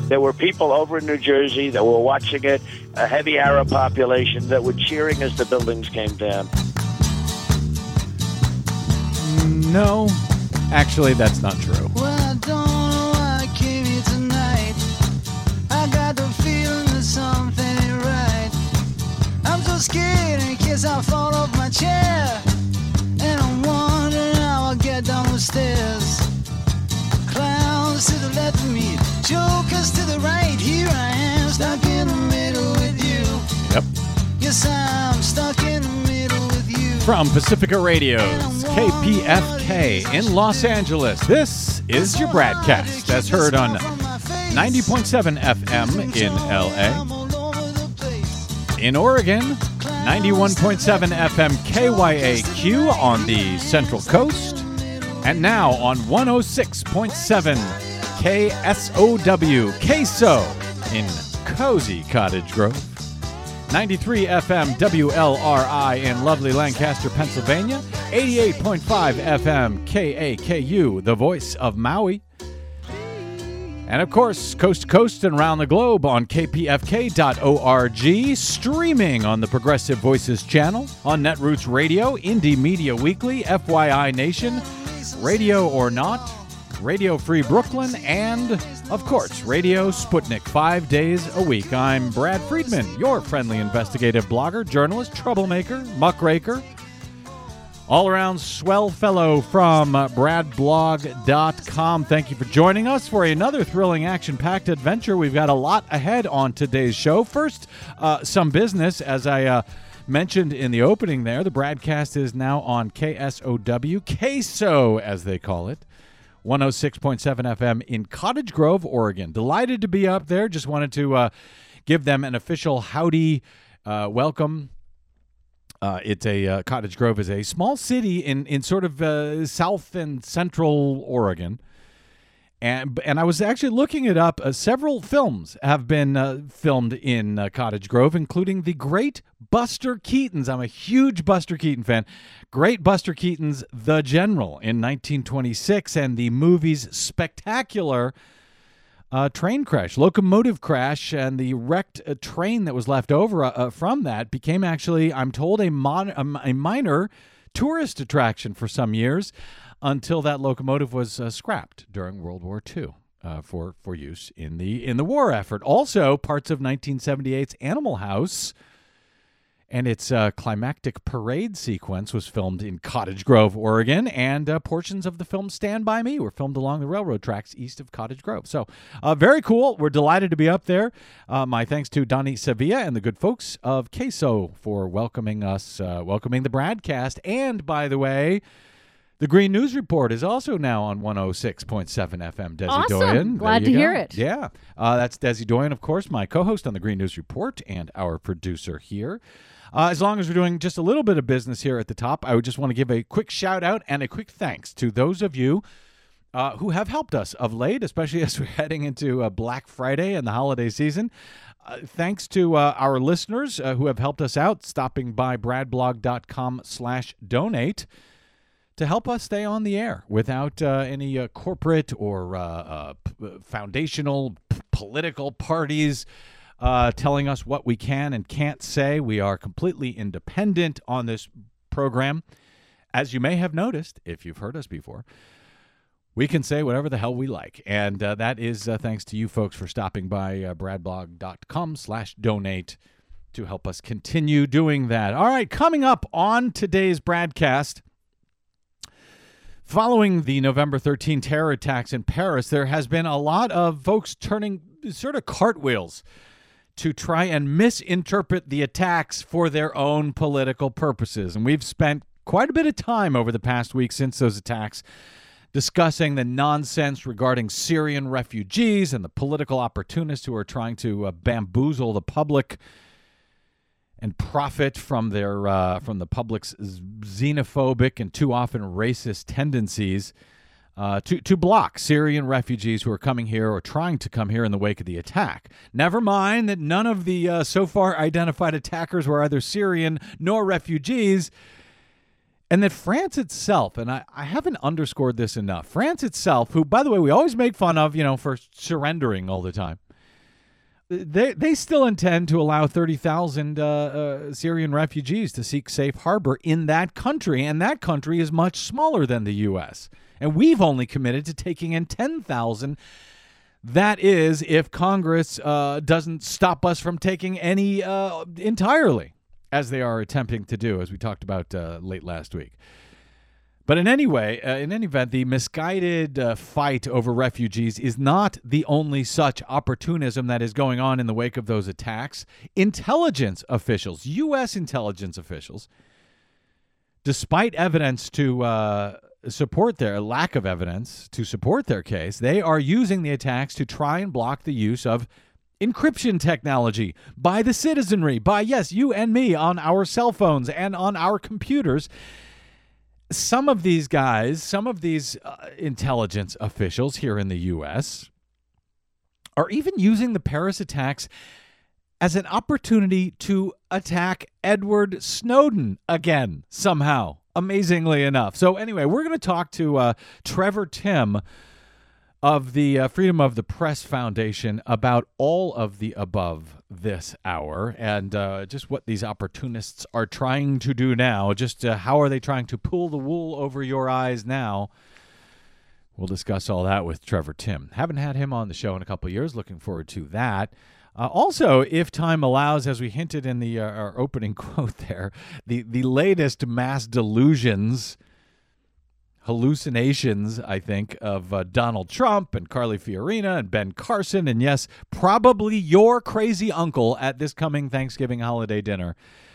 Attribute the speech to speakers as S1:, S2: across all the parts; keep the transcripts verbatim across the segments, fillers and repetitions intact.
S1: There were people over in New Jersey that were watching it, a heavy Arab population that were cheering as the buildings came down.
S2: No, actually, that's not true.
S3: Well, I don't know why I came here tonight. I got the feeling that something ain't right. I'm so scared in case I fall off my chair. And I'm wondering how I'll get down the stairs. Clowns to the left of me, jokers to the right. Here I am, stuck in the middle with you.
S2: Yep.
S3: Yes, I'm stuck in the middle with you.
S2: From Pacifica Radio's K P F K in Los Angeles, this is your broadcast, as heard on ninety point seven F M in L A. In Oregon, ninety-one point seven F M K Y A Q on the Central Coast. And now on one oh six point seven K S O W, Queso in cozy Cottage Grove. ninety-three F M W L R I in lovely Lancaster, Pennsylvania. eighty-eight point five F M K A K U, the voice of Maui. And of course, coast to coast and around the globe on K P F K dot org, streaming on the Progressive Voices channel, on Netroots Radio, Indie Media Weekly, F Y I Nation, Radio or Not, Radio Free Brooklyn, and, of course, Radio Sputnik five days a week. I'm Brad Friedman, your friendly investigative blogger, journalist, troublemaker, muckraker, all-around swell fellow from brad blog dot com. Thank you for joining us for another thrilling, action-packed adventure. We've got a lot ahead on today's show. First, uh, some business, as I uh, mentioned in the opening there. The broadcast is now on K S O W, Queso, as they call it. one oh six point seven F M in Cottage Grove, Oregon. Delighted to be up there. Just wanted to uh, give them an official howdy uh, welcome. Uh, it's a uh, Cottage Grove is a small city in in sort of uh, south and central Oregon, and and I was actually looking it up. Uh, several films have been uh, filmed in uh, Cottage Grove, including the great Buster Keaton's. I'm a huge Buster Keaton fan. Great Buster Keaton's The General in nineteen twenty-six, and the movie's spectacular uh, train crash, locomotive crash, and the wrecked uh, train that was left over uh, from that became actually, I'm told, a, mon- a minor tourist attraction for some years until that locomotive was uh, scrapped during World War Two uh, for for use in the in the war effort. Also, parts of nineteen seventy-eight's Animal House and its uh, climactic parade sequence was filmed in Cottage Grove, Oregon, and uh, portions of the film Stand By Me were filmed along the railroad tracks east of Cottage Grove. So uh, very cool. We're delighted to be up there. Uh, my thanks to Donnie Sevilla and the good folks of Queso for welcoming us, uh, welcoming the broadcast. And, by the way, the Green News Report is also now on one oh six point seven F M. Desi
S4: awesome.
S2: Doyen.
S4: Glad to
S2: go.
S4: hear it.
S2: Yeah. Uh, that's Desi Doyen, of course, my co-host on the Green News Report and our producer here. Uh, as long as we're doing just a little bit of business here at the top, I would just want to give a quick shout out and a quick thanks to those of you uh, who have helped us of late, especially as we're heading into uh, Black Friday and the holiday season. Uh, thanks to uh, our listeners uh, who have helped us out, stopping by brad blog dot com slash donate to help us stay on the air without uh, any uh, corporate or uh, uh, p- foundational p- political parties Uh, telling us what we can and can't say. We are completely independent on this program. As you may have noticed, if you've heard us before, we can say whatever the hell we like. And uh, that is uh, thanks to you folks for stopping by uh, brad blog dot com slash donate to help us continue doing that. All right, coming up on today's broadcast, following the November thirteenth terror attacks in Paris, there has been a lot of folks turning sort of cartwheels to try and misinterpret the attacks for their own political purposes. And we've spent quite a bit of time over the past week since those attacks discussing the nonsense regarding Syrian refugees and the political opportunists who are trying to uh, bamboozle the public and profit from their uh, from the public's xenophobic and too often racist tendencies Uh, to, to block Syrian refugees who are coming here or trying to come here in the wake of the attack. Never mind that none of the uh, so far identified attackers were either Syrian nor refugees, and that France itself, and I, I haven't underscored this enough, France itself, who, by the way, we always make fun of, you know, for surrendering all the time, they they still intend to allow thirty thousand uh, uh, Syrian refugees to seek safe harbor in that country, and that country is much smaller than the U S. And we've only committed to taking in ten thousand. That is, if Congress uh, doesn't stop us from taking any uh, entirely, as they are attempting to do, as we talked about uh, late last week. But in any way, uh, in any event, the misguided uh, fight over refugees is not the only such opportunism that is going on in the wake of those attacks. Intelligence officials, U S intelligence officials, despite evidence to uh, support their lack of evidence to support their case, they are using the attacks to try and block the use of encryption technology by the citizenry, by, yes, you and me on our cell phones and on our computers. Some of these guys, some of these uh, intelligence officials here in the U S are even using the Paris attacks as an opportunity to attack Edward Snowden again, somehow, amazingly enough. So anyway, we're going to talk to uh, Trevor Timm of the uh, Freedom of the Press Foundation about all of the above this hour and uh, just what these opportunists are trying to do now. Just uh, how are they trying to pull the wool over your eyes now? We'll discuss all that with Trevor Timm. Haven't had him on the show in a couple of years. Looking forward to that. Uh, also, if time allows, as we hinted in the uh, our opening quote there, the, the latest mass delusions, hallucinations, I think, of uh, Donald Trump and Carly Fiorina and Ben Carson, and yes, probably your crazy uncle at this coming Thanksgiving holiday dinner,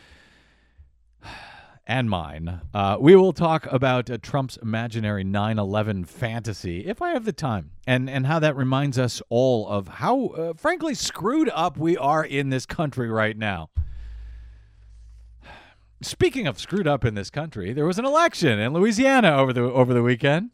S2: and mine. Uh, we will talk about uh, Trump's imaginary nine eleven fantasy, if I have the time, and, and how that reminds us all of how, uh, frankly, screwed up we are in this country right now. Speaking of screwed up in this country, there was an election in Louisiana over the over the weekend.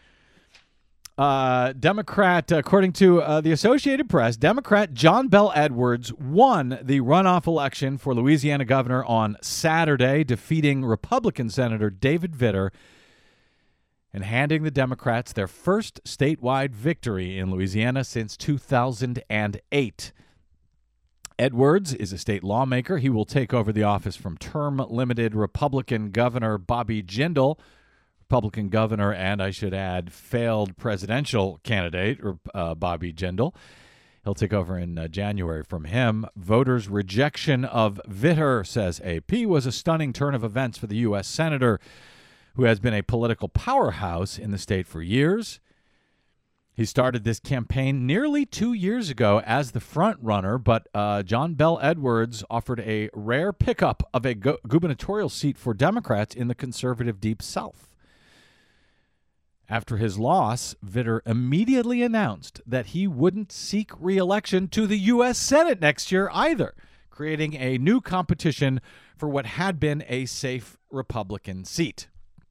S2: Uh, Democrat, according to uh, the Associated Press, Democrat John Bel Edwards won the runoff election for Louisiana governor on Saturday, defeating Republican Senator David Vitter and handing the Democrats their first statewide victory in Louisiana since two thousand eight. Edwards is a state lawmaker. He will take over the office from term-limited Republican Governor Bobby Jindal, Republican governor, and I should add, failed presidential candidate uh, Bobby Jindal. He'll take over in uh, January from him. Voters' rejection of Vitter, says A P, was a stunning turn of events for the U S senator, who has been a political powerhouse in the state for years. He started this campaign nearly two years ago as the front runner, but uh, John Bel Edwards offered a rare pickup of a gu- gubernatorial seat for Democrats in the conservative Deep South. After his loss, Vitter immediately announced that he wouldn't seek re-election to the U S Senate next year either, creating a new competition for what had been a safe Republican seat.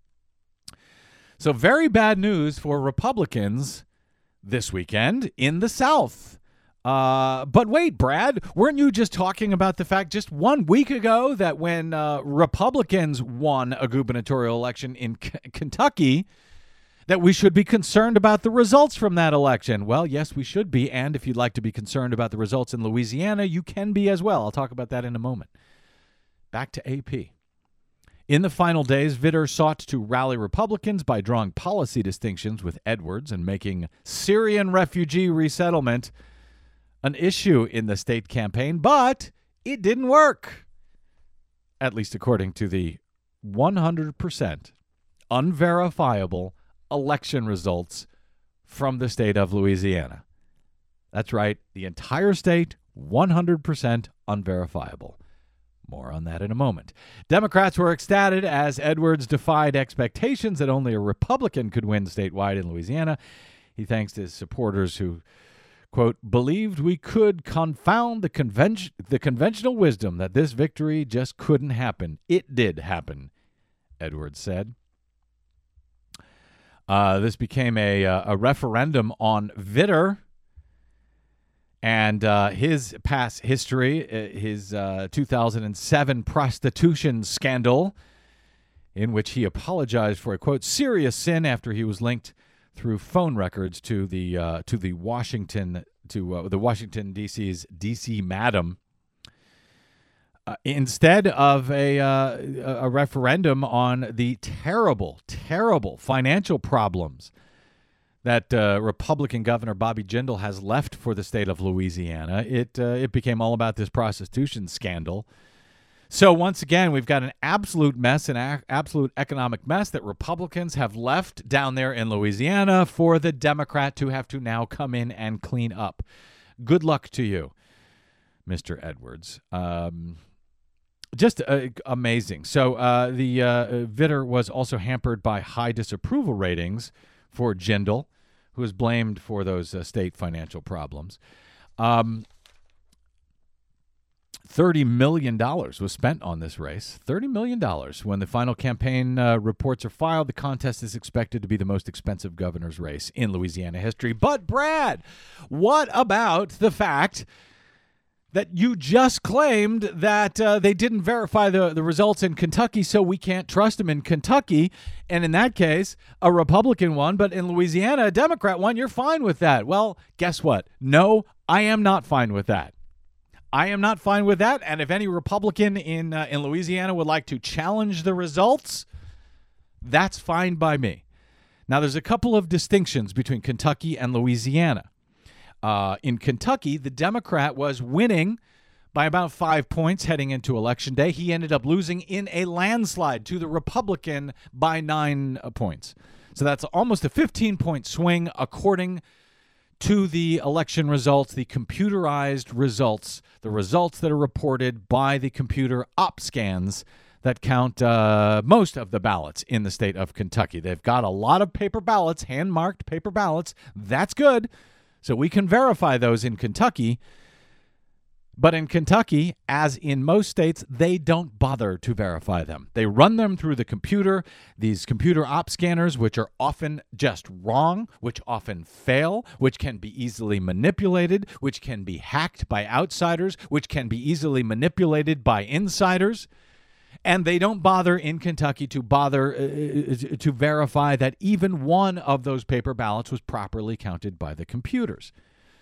S2: So very bad news for Republicans this weekend in the South. Uh, but wait, Brad, weren't you just talking about the fact just one week ago that when uh, Republicans won a gubernatorial election in K- Kentucky, that we should be concerned about the results from that election? Well, yes, we should be. And if you'd like to be concerned about the results in Louisiana, you can be as well. I'll talk about that in a moment. Back to A P. In the final days, Vitter sought to rally Republicans by drawing policy distinctions with Edwards and making Syrian refugee resettlement an issue in the state campaign, but it didn't work, at least according to the one hundred percent unverifiable election results from the state of Louisiana. That's right, the entire state, one hundred percent unverifiable. More on that in a moment. Democrats were ecstatic as Edwards defied expectations that only a Republican could win statewide in Louisiana. He thanks his supporters who, quote, believed we could confound the convention, the conventional wisdom that this victory just couldn't happen. It did happen, Edwards said. Uh, this became a, a referendum on Vitter and uh, his past history, his uh, two thousand seven prostitution scandal, in which he apologized for a, quote, serious sin after he was linked through phone records to the uh, to the Washington, to uh, the Washington D C's D C Madam uh, instead of a uh, a referendum on the terrible, terrible financial problems that uh, Republican Governor Bobby Jindal has left for the state of Louisiana. It uh, it became all about this prostitution scandal. So once again, we've got an absolute mess, an a- absolute economic mess that Republicans have left down there in Louisiana for the Democrat to have to now come in and clean up. Good luck to you, Mister Edwards. Um, just uh, amazing. So uh, the uh, Vitter was also hampered by high disapproval ratings for Jindal, who is blamed for those uh, state financial problems. Um thirty million dollars was spent on this race. thirty million dollars. When the final campaign uh, reports are filed, the contest is expected to be the most expensive governor's race in Louisiana history. But, Brad, what about the fact that you just claimed that uh, they didn't verify the, the results in Kentucky, so we can't trust them in Kentucky? And in that case, a Republican won, but in Louisiana, a Democrat won. You're fine with that. Well, guess what? No, I am not fine with that. I am not fine with that, and if any Republican in uh, in Louisiana would like to challenge the results, that's fine by me. Now, there's a couple of distinctions between Kentucky and Louisiana. Uh, in Kentucky, the Democrat was winning by about five points heading into Election Day. He ended up losing in a landslide to the Republican by nine uh, points. So that's almost a fifteen-point swing according to the election results, the computerized results, the results that are reported by the computer op scans that count uh, most of the ballots in the state of Kentucky. They've got a lot of paper ballots, hand-marked paper ballots. That's good. So we can verify those in Kentucky. But in Kentucky, as in most states, they don't bother to verify them. They run them through the computer, these computer op scanners, which are often just wrong, which often fail, which can be easily manipulated, which can be hacked by outsiders, which can be easily manipulated by insiders. And they don't bother in Kentucky to bother uh, to verify that even one of those paper ballots was properly counted by the computers.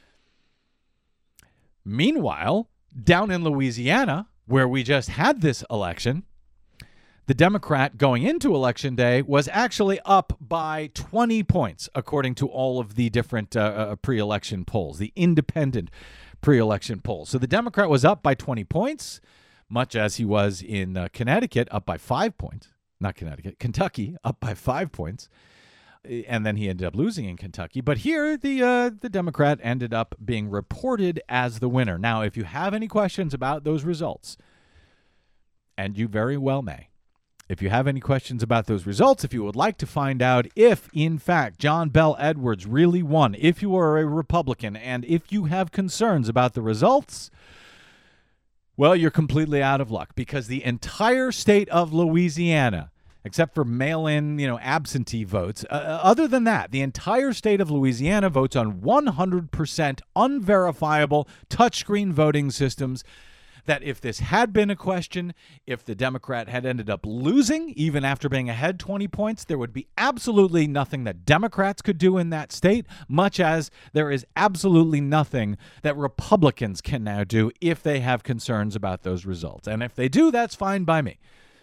S2: Meanwhile, down in Louisiana, where we just had this election, the Democrat going into Election Day was actually up by twenty points, according to all of the different uh, uh, pre-election polls, the independent pre-election polls. So the Democrat was up by twenty points, much as he was in uh, Connecticut, up by five points. Not Connecticut, Kentucky, up by five points. And then he ended up losing in Kentucky. But here, the uh, the Democrat ended up being reported as the winner. Now, if you have any questions about those results, and you very well may, if you have any questions about those results, if you would like to find out if, in fact, John Bel Edwards really won, if you are a Republican, and if you have concerns about the results, well, you're completely out of luck, because the entire state of Louisiana, except for mail-in, you know, absentee votes. Uh, other than that, the entire state of Louisiana votes on one hundred percent unverifiable touchscreen voting systems that if this had been a question, if the Democrat had ended up losing, even after being ahead twenty points, there would be absolutely nothing that Democrats could do in that state, much as there is absolutely nothing that Republicans can now do if they have concerns about those results. And if they do, that's fine by me.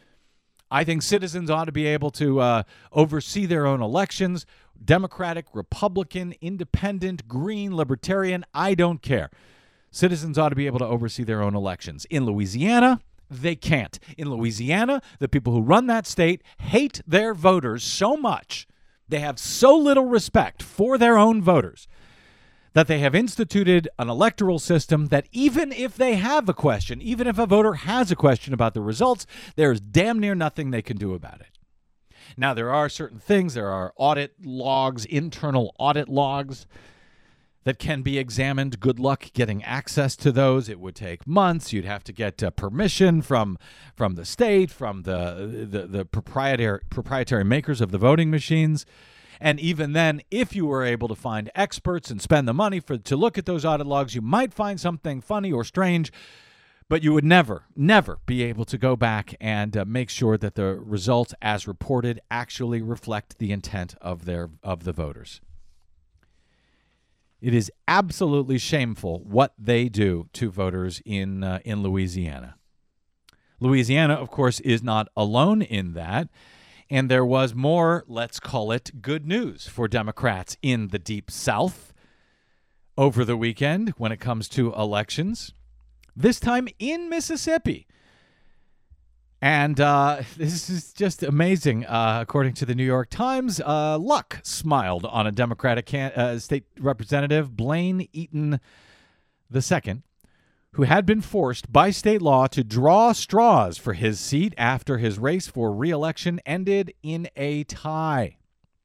S2: I think citizens ought to be able to uh, oversee their own elections. Democratic, Republican, Independent, Green, Libertarian, I don't care. Citizens ought to be able to oversee their own elections. In Louisiana, they can't. In Louisiana, the people who run that state hate their voters so much, they have so little respect for their own voters, that they have instituted an electoral system that even if they have a question, even if a voter has a question about the results, there is damn near nothing they can do about it. Now, there are certain things. There are audit logs, internal audit logs that can be examined. Good luck getting access to those. It would take months. You'd have to get uh, permission from from the state, from the the, the proprietary proprietary makers of the voting machines. And even then, if you were able to find experts and spend the money for to look at those audit logs, you might find something funny or strange, but you would never, never be able to go back and uh, make sure that the results as reported actually reflect the intent of their of the voters. It is absolutely shameful what they do to voters in uh, in Louisiana. Louisiana, of course, is not alone in that. And there was more, let's call it, good news for Democrats in the Deep South over the weekend when it comes to elections, this time in Mississippi. And uh, this is just amazing. Uh, according to the New York Times, uh, luck smiled on a Democratic can- uh, state representative, Blaine Eaton the Second, who had been forced by state law to draw straws for his seat after his race for re-election ended in a tie.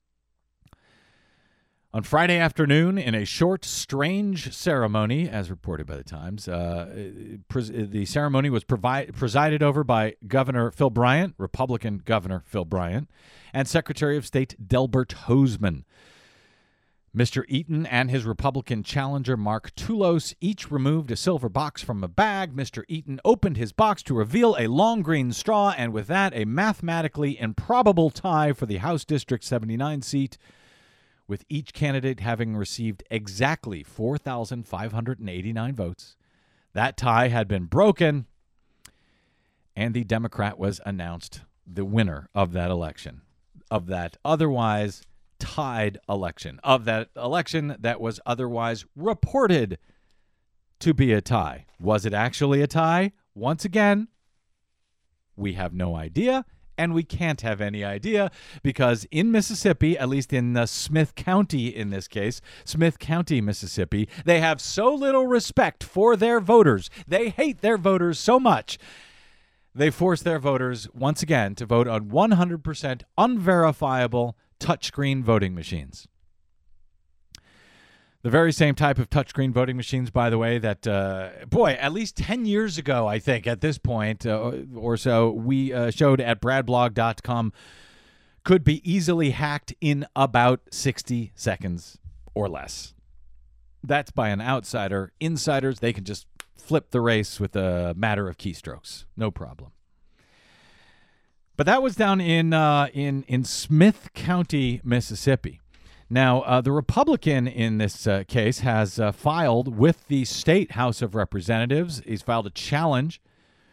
S2: On Friday afternoon, in a short, strange ceremony, as reported by the Times, uh, pres- the ceremony was provi- presided over by Governor Phil Bryant, Republican Governor Phil Bryant, and Secretary of State Delbert Hosemann. Mister Eaton and his Republican challenger, Mark Toulos, each removed a silver box from a bag. Mister Eaton opened his box to reveal a long green straw, and with that, a mathematically improbable tie for the House District seventy-nine seat, with each candidate having received exactly four thousand five hundred eighty-nine votes. That tie had been broken, and the Democrat was announced the winner of that election, of that otherwise tied election, of that election that was otherwise reported to be a tie. Was it actually a tie? Once again, we have no idea. And we can't have any idea because in Mississippi, at least in uh, Smith County in this case, Smith County, Mississippi, they have so little respect for their voters. They hate their voters so much. They force their voters, once again, to vote on one hundred percent unverifiable touchscreen voting machines. The very same type of touchscreen voting machines, by the way, that, uh, boy, at least ten years ago, I think, at this point uh, or so, we uh, showed at brad blog dot com could be easily hacked in about sixty seconds or less. That's by an outsider. Insiders, they can just flip the race with a matter of keystrokes. No problem. But that was down in uh, in in Smith County, Mississippi. Now, uh, the Republican in this uh, case has uh, filed with the state House of Representatives. He's filed a challenge.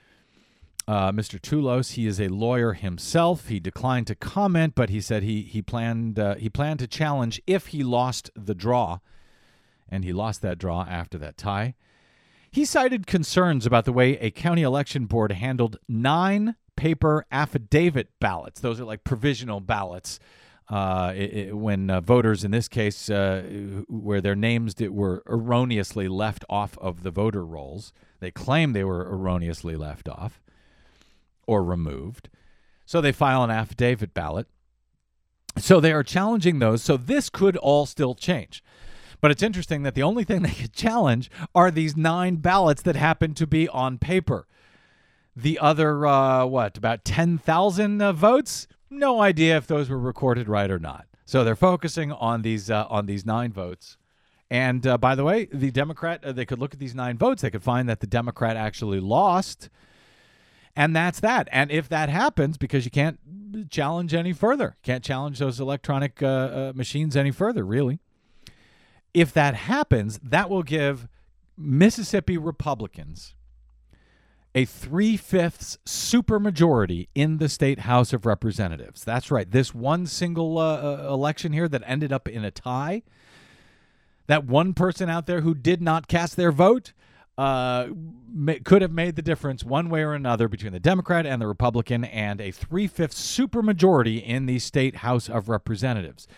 S2: Uh, Mister Toulos, he is a lawyer himself. He declined to comment, but he said he he planned uh, he planned to challenge if he lost the draw, and he lost that draw after that tie. He cited concerns about the way a county election board handled nine paper affidavit ballots. Those are like provisional ballots. Uh, it, it, when uh, voters, in this case, uh, where their names did, were erroneously left off of the voter rolls, they claim they were erroneously left off or removed. So they file an affidavit ballot. So they are challenging those. So this could all still change. But it's interesting that the only thing they could challenge are these nine ballots that happen to be on paper. The other, uh, what, about ten thousand uh, votes? No idea if those were recorded right or not. So they're focusing on these uh, on these nine votes. And uh, by the way, the Democrat, uh, they could look at these nine votes. They could find that the Democrat actually lost. And that's that. And if that happens, because you can't challenge any further, can't challenge those electronic uh, uh, machines any further, really. If that happens, that will give Mississippi Republicans a three-fifths supermajority in the state House of Representatives. That's right. This one single uh, election here that ended up in a tie, that one person out there who did not cast their vote uh, may, could have made the difference one way or another between the Democrat and the Republican, and a three-fifths supermajority in the state House of Representatives.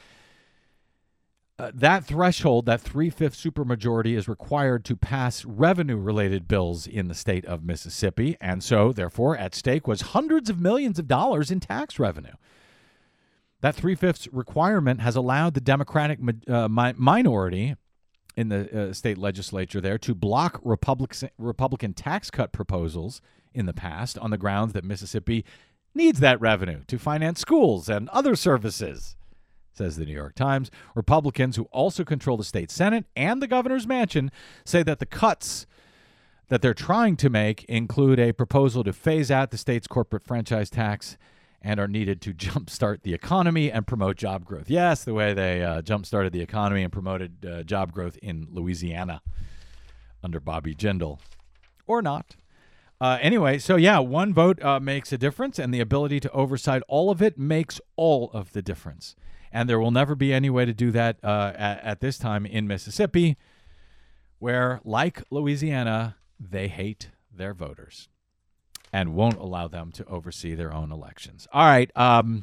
S2: Uh, that threshold, that three-fifths supermajority, is required to pass revenue-related bills in the state of Mississippi, and so, therefore, at stake was hundreds of millions of dollars in tax revenue. That three-fifths requirement has allowed the Democratic uh, mi- minority in the uh, state legislature there to block Republic- Republican tax cut proposals in the past on the grounds that Mississippi needs that revenue to finance schools and other services. Says the New York Times. Republicans, who also control the state Senate and the governor's mansion, say that the cuts that they're trying to make include a proposal to phase out the state's corporate franchise tax and are needed to jumpstart the economy and promote job growth. Yes, the way they uh, jumpstarted the economy and promoted uh, job growth in Louisiana under Bobby Jindal. Or not. Uh, anyway, so yeah, one vote uh, makes a difference, and the ability to oversight all of it makes all of the difference. And there will never be any way to do that uh, at, at this time in Mississippi, where, like Louisiana, they hate their voters and won't allow them to oversee their own elections. All right. Um,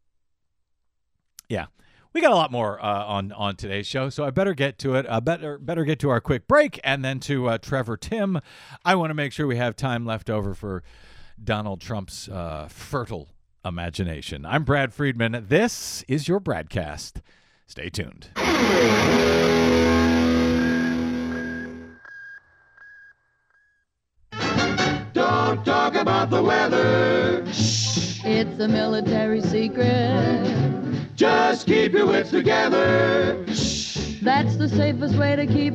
S2: yeah. We got a lot more uh, on, on today's show, so I better get to it. Uh, better better get to our quick break and then to uh, Trevor Timm. I want to make sure we have time left over for Donald Trump's uh, fertile imagination. I'm Brad Friedman. This is your Bradcast. Stay tuned.
S4: Don't talk about the weather.
S5: It's a military secret.
S4: Just keep your wits together.
S5: That's the safest way to keep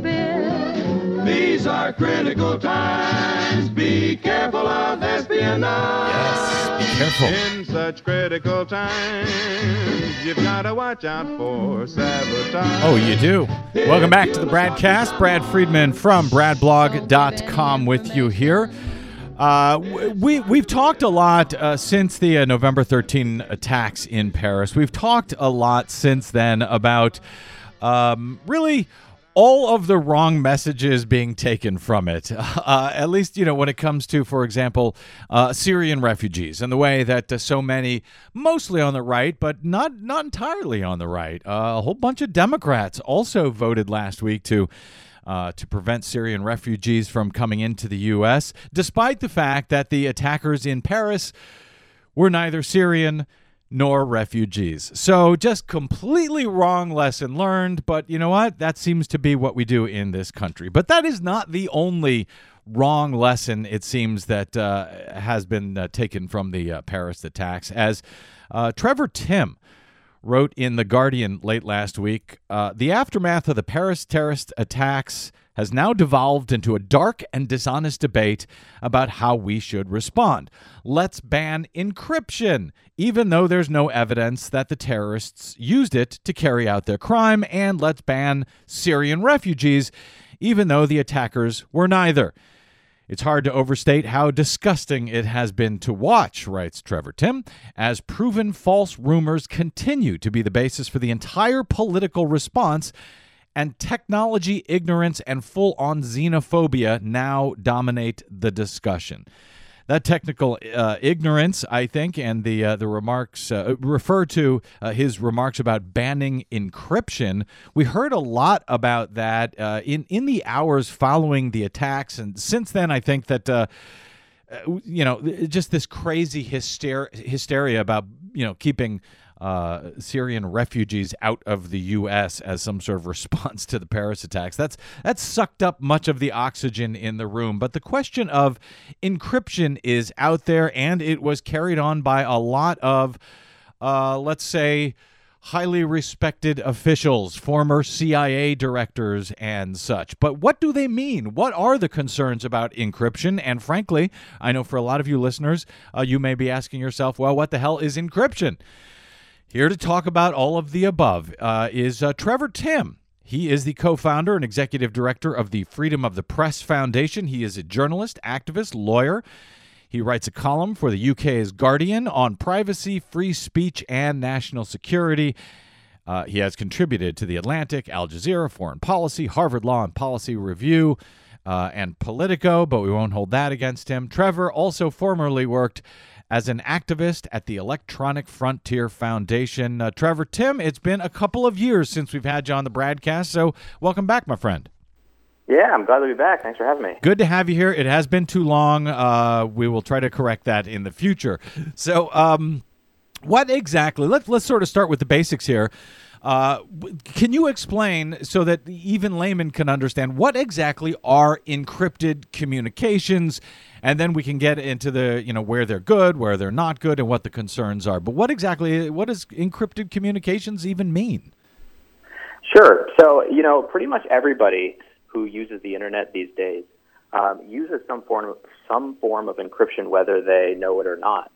S5: it.
S4: These are critical times. Be careful of espionage.
S2: Yes, be careful.
S4: In such critical times, you've got to watch out for sabotage.
S2: Oh, you do. Welcome back to the Bradcast. Brad Friedman from brad blog dot com with you here. Uh, we, we've talked a lot uh, since the uh, November thirteenth attacks in Paris. We've talked a lot since then about um, really all of the wrong messages being taken from it, uh, at least, you know, when it comes to, for example, uh, Syrian refugees and the way that uh, so many, mostly on the right, but not, not entirely on the right, uh, a whole bunch of Democrats also voted last week to Uh, to prevent Syrian refugees from coming into the U S, despite the fact that the attackers in Paris were neither Syrian nor refugees. So just completely wrong lesson learned, but you know what? That seems to be what we do in this country. But that is not the only wrong lesson, it seems, that uh, has been uh, taken from the uh, Paris attacks, as uh, Trevor Timm wrote in The Guardian late last week, uh, the aftermath of the Paris terrorist attacks has now devolved into a dark and dishonest debate about how we should respond. Let's ban encryption, even though there's no evidence that the terrorists used it to carry out their crime, and let's ban Syrian refugees, even though the attackers were neither. It's hard to overstate how disgusting it has been to watch, writes Trevor Timm, as proven false rumors continue to be the basis for the entire political response, and technology ignorance and full-on xenophobia now dominate the discussion. That technical uh, ignorance, I think, and the uh, the remarks uh, refer to uh, his remarks about banning encryption. We heard a lot about that uh, in in the hours following the attacks, and since then, I think that uh, you know, just this crazy hyster- hysteria about you know keeping Uh, Syrian refugees out of the U S as some sort of response to the Paris attacks. That's that's sucked up much of the oxygen in the room. But the question of encryption is out there, and it was carried on by a lot of, uh, let's say, highly respected officials, former C I A directors and such. But what do they mean? What are the concerns about encryption? And frankly, I know for a lot of you listeners, uh, you may be asking yourself, well, what the hell is encryption? Here to talk about all of the above uh, is uh, Trevor Timm. He is the co-founder and executive director of the Freedom of the Press Foundation. He is a journalist, activist, lawyer. He writes a column for the U K's Guardian on privacy, free speech, and national security. Uh, he has contributed to The Atlantic, Al Jazeera, Foreign Policy, Harvard Law and Policy Review, uh, and Politico, but we won't hold that against him. Trevor also formerly worked as an activist at the Electronic Frontier Foundation. Uh, Trevor Timm, it's been a couple of years since we've had you on the Bradcast, so welcome back, my friend.
S6: Yeah, I'm glad to be back. Thanks for having me.
S2: Good to have you here. It has been too long. Uh, we will try to correct that in the future. So um, what exactly, let's, let's sort of start with the basics here. Uh, can you explain, so that even laymen can understand, what exactly are encrypted communications? And then we can get into the, you know, where they're good, where they're not good, and what the concerns are. But what exactly, what does encrypted communications even mean?
S6: Sure. So, you know, pretty much everybody who uses the internet these days um, uses some form of, some form of encryption, whether they know it or not.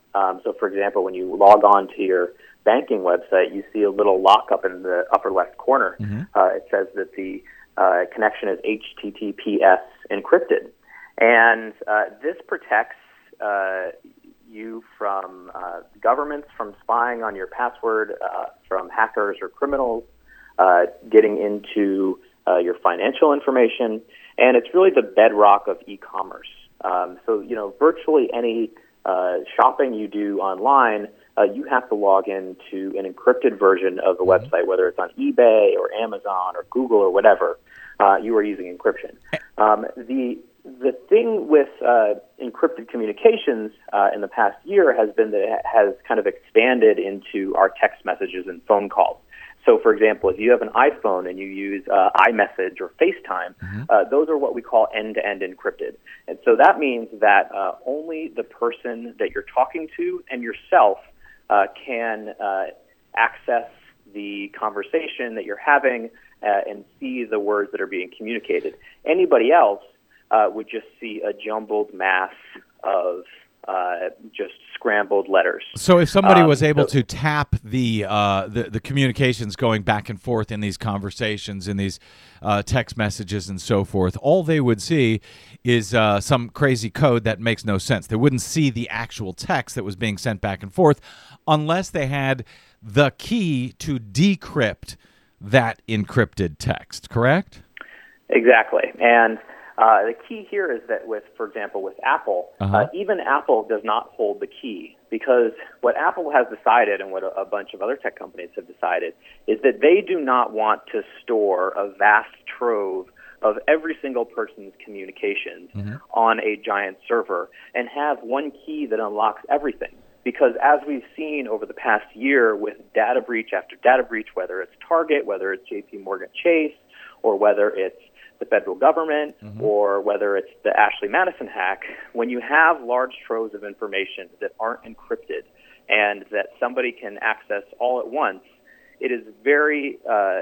S6: Um, so, for example, when you log on to your banking website, you see a little lock up in the upper left corner. Mm-hmm. Uh, it says that the uh, connection is H T T P S encrypted. And uh, this protects uh, you from uh, governments from spying on your password, uh, from hackers or criminals uh, getting into uh, your financial information. And it's really the bedrock of e-commerce. Um, so, you know, virtually any uh, shopping you do online, uh, you have to log into an encrypted version of the website, whether it's on eBay or Amazon or Google or whatever. Uh, you are using encryption. Um, the the thing with uh, encrypted communications uh, in the past year has been that it has kind of expanded into our text messages and phone calls. So, for example, if you have an iPhone and you use uh, iMessage or FaceTime, mm-hmm. uh, those are what we call end-to-end encrypted. And so that means that uh, only the person that you're talking to and yourself uh, can uh, access the conversation that you're having uh, and see the words that are being communicated. Anybody else uh, would just see a jumbled mass of Uh, just scrambled letters.
S2: So if somebody
S6: um,
S2: was able
S6: so,
S2: to tap the, uh, the the communications going back and forth in these conversations, in these uh, text messages and so forth, all they would see is uh, some crazy code that makes no sense. They wouldn't see the actual text that was being sent back and forth unless they had the key to decrypt that encrypted text, correct?
S6: Exactly. And Uh, the key here is that with, for example, with Apple, uh-huh. uh, even Apple does not hold the key, because what Apple has decided and what a, a bunch of other tech companies have decided is that they do not want to store a vast trove of every single person's communications mm-hmm. on a giant server and have one key that unlocks everything. Because as we've seen over the past year with data breach after data breach, whether it's Target, whether it's J P Morgan Chase, or whether it's the federal government, mm-hmm. or whether it's the Ashley Madison hack, when you have large troves of information that aren't encrypted and that somebody can access all at once, it is very uh,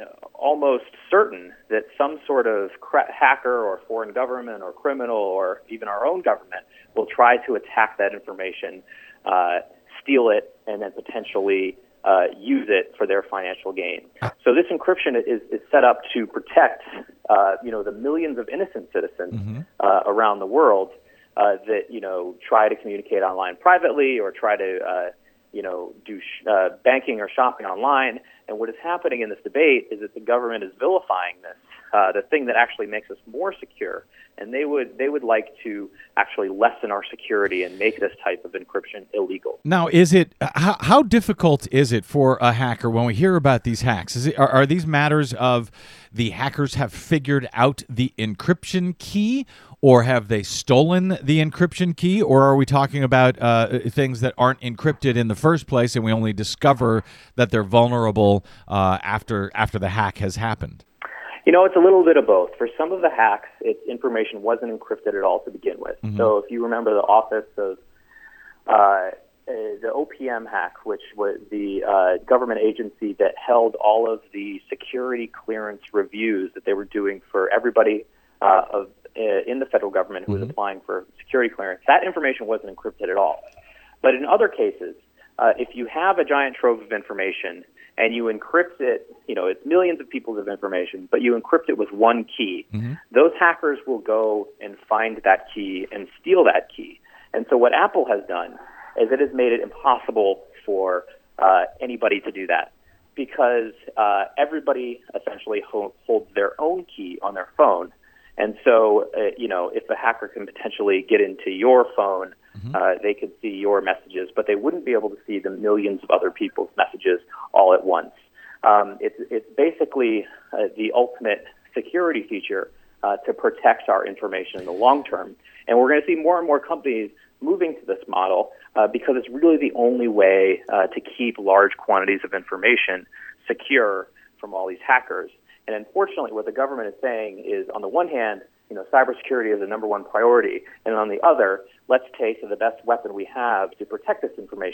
S6: almost certain that some sort of cra- hacker or foreign government or criminal or even our own government will try to attack that information, uh, steal it, and then potentially Uh, use it for their financial gain. So this encryption is, is set up to protect, uh, you know, the millions of innocent citizens mm-hmm. uh, around the world uh, that, you know, try to communicate online privately or try to, uh, you know, do sh- uh, banking or shopping online. And what is happening in this debate is that the government is vilifying this, uh, the thing that actually makes us more secure. And they would they would like to actually lessen our security and make this type of encryption illegal.
S2: Now, is it how, how difficult is it for a hacker when we hear about these hacks? Is it, are, are these matters of the hackers have figured out the encryption key, or have they stolen the encryption key, or are we talking about uh, things that aren't encrypted in the first place and we only discover that they're vulnerable uh, after after the hack has happened?
S6: You know, it's a little bit of both. For some of the hacks, its information wasn't encrypted at all to begin with. Mm-hmm. So if you remember the Office of uh, uh, the O P M hack, which was the uh, government agency that held all of the security clearance reviews that they were doing for everybody uh, of uh, in the federal government who mm-hmm. was applying for security clearance, that information wasn't encrypted at all. But in other cases, uh, if you have a giant trove of information and you encrypt it, you know, it's millions of people's of information, but you encrypt it with one key, mm-hmm. those hackers will go and find that key and steal that key. And so what Apple has done is it has made it impossible for uh, anybody to do that, because uh, everybody essentially ho- holds their own key on their phone. And so, uh, you know, if a hacker can potentially get into your phone, mm-hmm. uh, they could see your messages, but they wouldn't be able to see the millions of other people's messages all at once. Um, it's, it's basically uh, the ultimate security feature uh, to protect our information in the long term. And we're going to see more and more companies moving to this model uh, because it's really the only way uh, to keep large quantities of information secure from all these hackers. And unfortunately, what the government is saying is, on the one hand, you know, cybersecurity is the number one priority, and on the other, let's take the best weapon we have to protect this information,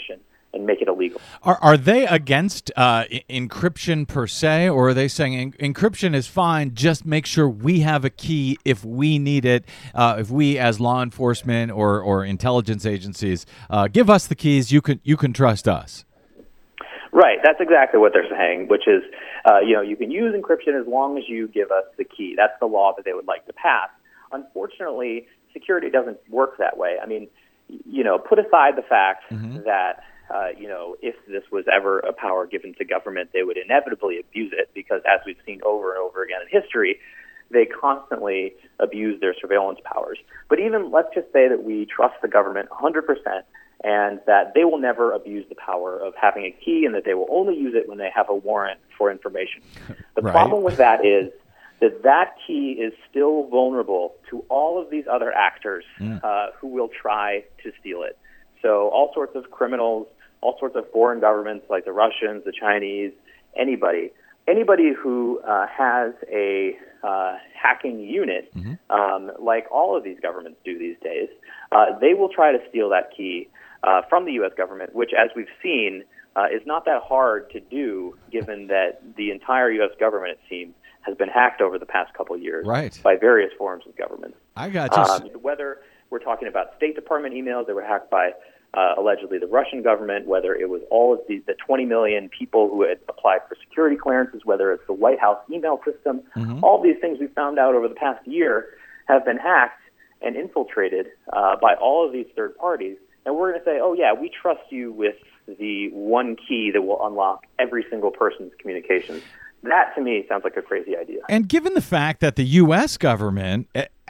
S6: and make it illegal.
S2: Are are they against uh, e- encryption per se, or are they saying en- encryption is fine, just make sure we have a key if we need it, uh, if we as law enforcement or, or intelligence agencies uh, give us the keys, you can you can trust us?
S6: Right, that's exactly what they're saying, which is, uh, you know, you can use encryption as long as you give us the key. That's the law that they would like to pass. Unfortunately, security doesn't work that way. I mean, you know, put aside the fact mm-hmm. that, uh, you know, if this was ever a power given to government, they would inevitably abuse it because, as we've seen over and over again in history, they constantly abuse their surveillance powers. But even, let's just say that we trust the government one hundred percent and that they will never abuse the power of having a key and that they will only use it when they have a warrant for information. The
S2: right.
S6: problem with that is that that key is still vulnerable to all of these other actors mm. uh, who will try to steal it. So all sorts of criminals, all sorts of foreign governments like the Russians, the Chinese, anybody, anybody who uh, has a uh, hacking unit, mm-hmm. um, like all of these governments do these days, uh, they will try to steal that key uh, from the U S government, which, as we've seen, uh, is not that hard to do, given that the entire U S government, it seems, has been hacked over the past couple of years
S2: right.
S6: by various forms of government.
S2: I got you.
S6: Um, whether we're talking about State Department emails that were hacked by uh, allegedly the Russian government, whether it was all of the, the twenty million people who had applied for security clearances, whether it's the White House email system, mm-hmm. all these things we found out over the past year have been hacked and infiltrated uh, by all of these third parties. And we're going to say, oh, yeah, we trust you with the one key that will unlock every single person's communications. That, to me, sounds like a crazy idea.
S2: And given the fact that the U S government,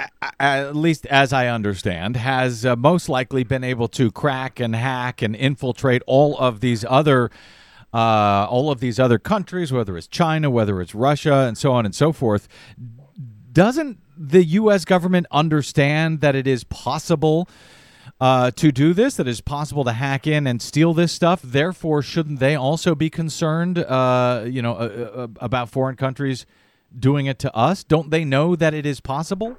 S2: at least as I understand, has uh, most likely been able to crack and hack and infiltrate all of these other uh, all of these other countries, whether it's China, whether it's Russia, and so on and so forth, doesn't the U S government understand that it is possible Uh, to do this, that it's possible to hack in and steal this stuff? Therefore, shouldn't they also be concerned, uh, you know, uh, uh, about foreign countries doing it to us? Don't they know that it is possible?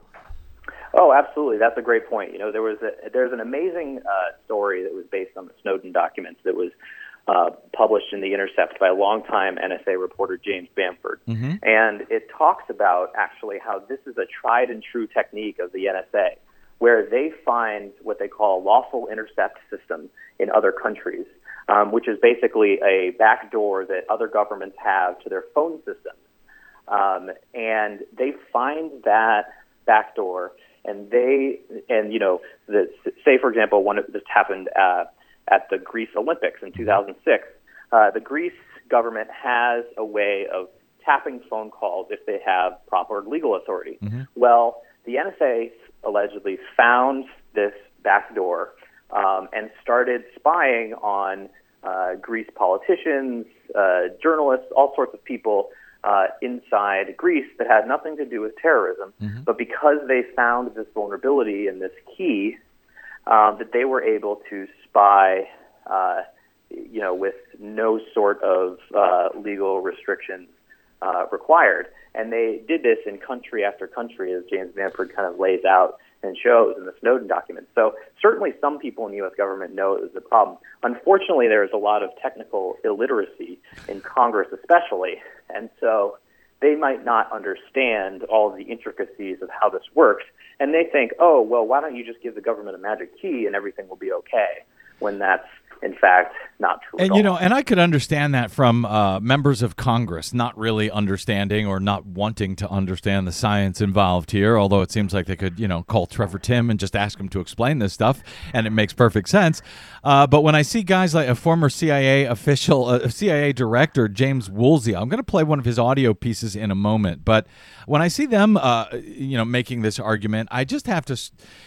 S6: Oh, absolutely. That's a great point. You know, there was a, there's an amazing uh, story that was based on the Snowden documents that was uh, published in The Intercept by longtime N S A reporter James Bamford. Mm-hmm. And it talks about actually how this is a tried and true technique of the N S A, where they find what they call a lawful intercept system in other countries, um, which is basically a backdoor that other governments have to their phone systems. Um, and they find that backdoor, and they, and you know, the, say for example, one of this happened uh, at the Greece Olympics in two thousand six. Uh, the Greece government has a way of tapping phone calls if they have proper legal authority. Mm-hmm. Well, the N S A allegedly found this backdoor um, and started spying on uh, Greece politicians, uh, journalists, all sorts of people uh, inside Greece that had nothing to do with terrorism. Mm-hmm. But because they found this vulnerability in this key, um, that they were able to spy, uh, you know, with no sort of uh, legal restrictions uh, required. And they did this in country after country, as James Bamford kind of lays out and shows in the Snowden documents. So certainly some people in the U S government know it was a problem. Unfortunately, there is a lot of technical illiteracy in Congress especially, and so they might not understand all of the intricacies of how this works, and they think, oh, well, why don't you just give the government a magic key and everything will be okay, when that's in fact not true
S2: and
S6: at all.
S2: You know, and I could understand that from uh, members of Congress not really understanding or not wanting to understand the science involved here, although it seems like they could, you know, call Trevor Timm and just ask him to explain this stuff, and it makes perfect sense. Uh, but when I see guys like a former C I A official, uh, C I A director, James Woolsey, I'm going to play one of his audio pieces in a moment, but when I see them, uh, you know, making this argument, I just have to...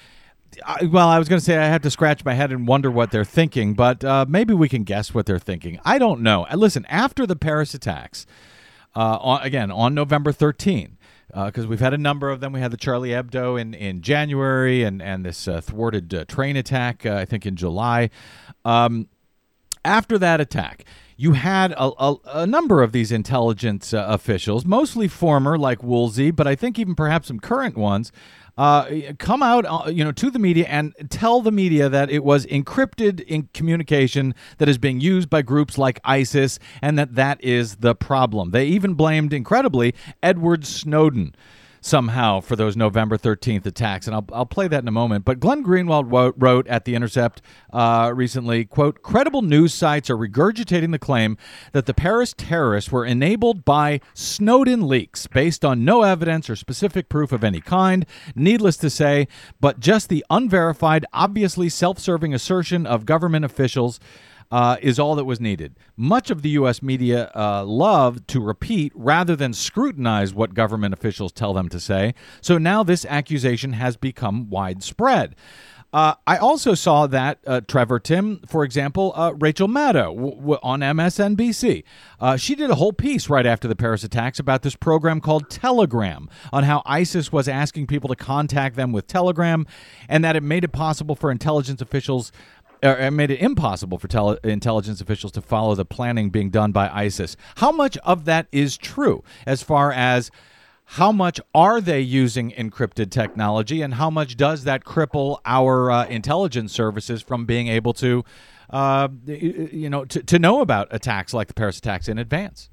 S2: I, well, I was going to say I have to scratch my head and wonder what they're thinking, but uh, maybe we can guess what they're thinking. I don't know. Listen, after the Paris attacks, uh, on, again, on November thirteenth, because uh, we've had a number of them. We had the Charlie Hebdo in, in January and, and this uh, thwarted uh, train attack, uh, I think, in July. Um, After that attack, you had a, a, a number of these intelligence uh, officials, mostly former like Woolsey, but I think even perhaps some current ones, uh, come out uh, you know, to the media and tell the media that it was encrypted in communication that is being used by groups like ISIS, and that that is the problem. They even blamed, incredibly, Edward Snowden somehow for those November thirteenth attacks, and I'll, I'll play that in a moment. But Glenn Greenwald wrote, wrote at The Intercept uh, recently, quote, credible news sites are regurgitating the claim that the Paris terrorists were enabled by Snowden leaks based on no evidence or specific proof of any kind, needless to say, but just the unverified, obviously self-serving assertion of government officials Uh, is all that was needed. Much of the U S media uh, love to repeat rather than scrutinize what government officials tell them to say. So now this accusation has become widespread. Uh, I also saw that, uh, Trevor, Tim, for example, uh, Rachel Maddow w- w- on M S N B C. Uh, she did a whole piece right after the Paris attacks about this program called Telegram, on how ISIS was asking people to contact them with Telegram, and that it made it possible for intelligence officials Or it made it impossible for tele- intelligence officials to follow the planning being done by ISIS. How much of that is true, as far as how much are they using encrypted technology, and how much does that cripple our uh, intelligence services from being able to, uh, you know, to, to know about attacks like the Paris attacks in advance?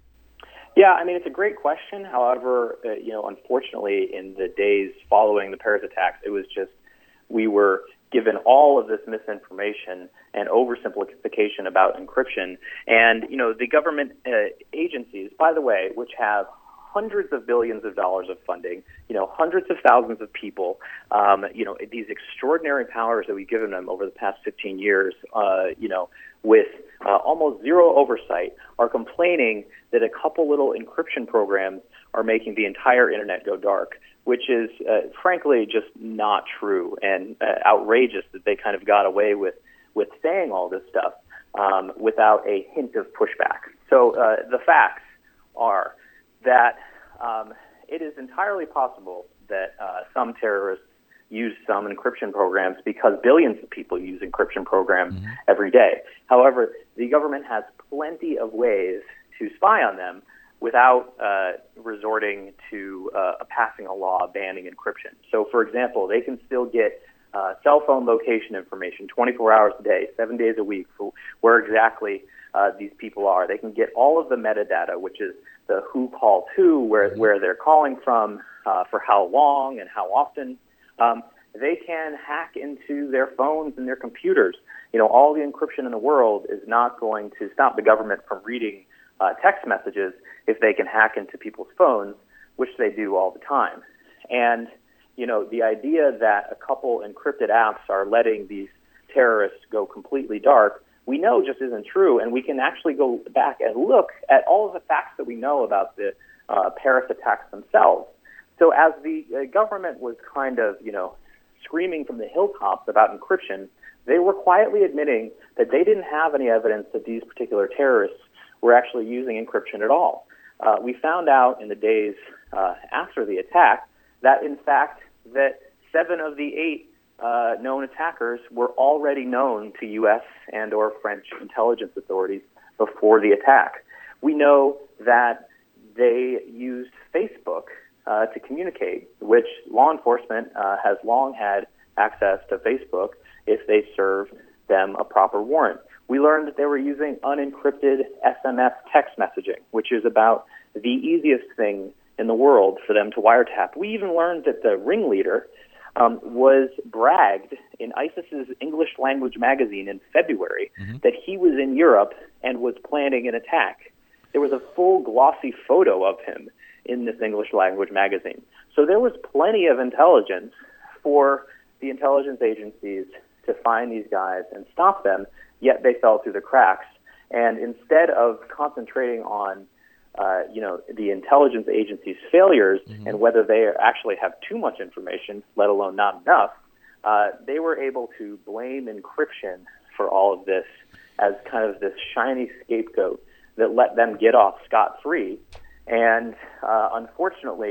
S6: Yeah, I mean, it's a great question. However, uh, you know, unfortunately, in the days following the Paris attacks, it was just, we were given all of this misinformation and oversimplification about encryption. And, you know, the government uh, agencies, by the way, which have hundreds of billions of dollars of funding, you know, hundreds of thousands of people, um, you know, these extraordinary powers that we've given them over the past fifteen years, uh, you know, with uh, almost zero oversight, are complaining that a couple little encryption programs are making the entire internet go dark, which is, uh, frankly, just not true, and uh, outrageous that they kind of got away with, with saying all this stuff um, without a hint of pushback. So uh, the facts are that um, it is entirely possible that uh, some terrorists use some encryption programs because billions of people use encryption programs mm-hmm. every day. However, the government has plenty of ways to spy on them without uh, resorting to uh, passing a law banning encryption. So, for example, they can still get uh, cell phone location information twenty-four hours a day, seven days a week, for where exactly uh, these people are. They can get all of the metadata, which is the who called who, where, where they're calling from, uh, for how long and how often. Um, they can hack into their phones and their computers. You know, all the encryption in the world is not going to stop the government from reading uh, text messages if they can hack into people's phones, which they do all the time. And, you know, the idea that a couple encrypted apps are letting these terrorists go completely dark, we know just isn't true, and we can actually go back and look at all of the facts that we know about the uh, Paris attacks themselves. So as the uh, government was kind of, you know, screaming from the hilltops about encryption, they were quietly admitting that they didn't have any evidence that these particular terrorists were actually using encryption at all. Uh, we found out in the days uh, after the attack that, in fact, that seven of the eight uh, known attackers were already known to U S and or French intelligence authorities before the attack. We know that they used Facebook uh, to communicate, which law enforcement uh, has long had access to Facebook if they serve them a proper warrant. We learned that they were using unencrypted S M S text messaging, which is about the easiest thing in the world for them to wiretap. We even learned that the ringleader um, was bragged in ISIS's English language magazine in February mm-hmm. that he was in Europe and was planning an attack. There was a full glossy photo of him in this English language magazine. So there was plenty of intelligence for the intelligence agencies to find these guys and stop them, yet they fell through the cracks. And instead of concentrating on, uh, you know, the intelligence agencies' failures mm-hmm. and whether they actually have too much information, let alone not enough, uh, they were able to blame encryption for all of this as kind of this shiny scapegoat that let them get off scot-free. And uh, unfortunately,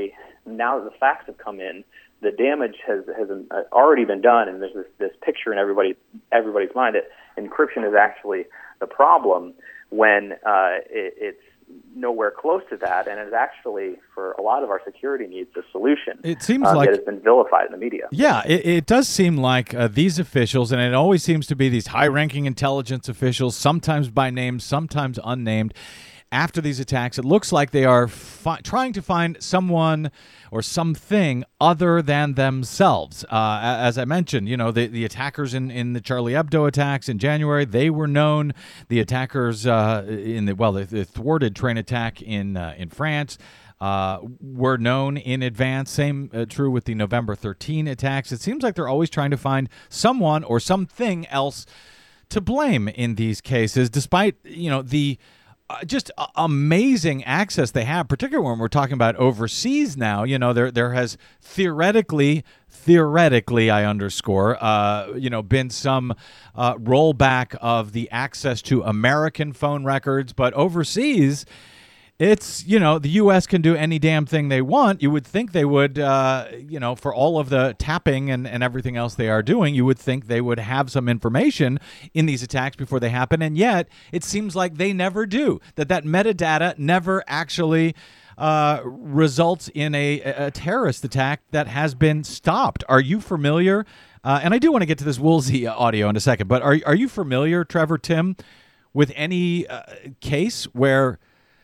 S6: now that the facts have come in, the damage has has already been done, and there's this, this picture in everybody everybody's mind that encryption is actually the problem when uh, it, it's nowhere close to that, and it's actually, for a lot of our security needs, a solution.
S2: It seems
S6: uh,
S2: like
S6: that has been vilified in the media.
S2: Yeah, it, it does seem like uh, these officials, and it always seems to be these high-ranking intelligence officials, sometimes by name, sometimes unnamed. After these attacks, it looks like they are fi- trying to find someone or something other than themselves. Uh, as I mentioned, you know, the, the attackers in, in the Charlie Hebdo attacks in January, they were known. The attackers uh, in the, well, the, the thwarted train attack in uh, in France uh, were known in advance. Same uh, true with the November thirteenth attacks. It seems like they're always trying to find someone or something else to blame in these cases, despite, you know, the Uh, just uh, amazing access they have, particularly when we're talking about overseas now. You know, there there has theoretically, theoretically, I underscore, uh, you know, been some uh, rollback of the access to American phone records, but overseas, it's, you know, the U S can do any damn thing they want. You would think they would, uh, you know, for all of the tapping and, and everything else they are doing, you would think they would have some information in these attacks before they happen. And yet it seems like they never do, that that metadata never actually uh, results in a, a terrorist attack that has been stopped. Are you familiar? Uh, and I do want to get to this Woolsey audio in a second, but are, are you familiar, Trevor, Tim, with any uh, case where